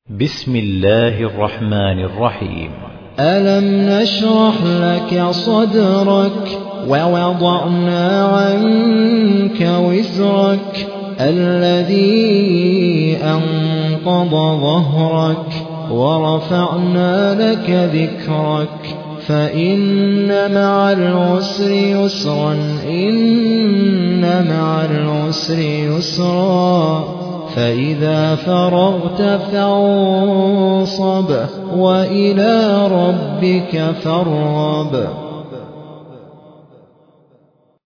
بسم الله الرحمن الرحيم. ألم نشرح لك صدرك ووضعنا عنك وزرك الذي أنقض ظهرك ورفعنا لك ذكرك فإن مع العسر يسرا إن مع العسر يسرا فإذا فرغت فانصب وإلى ربك فارغب.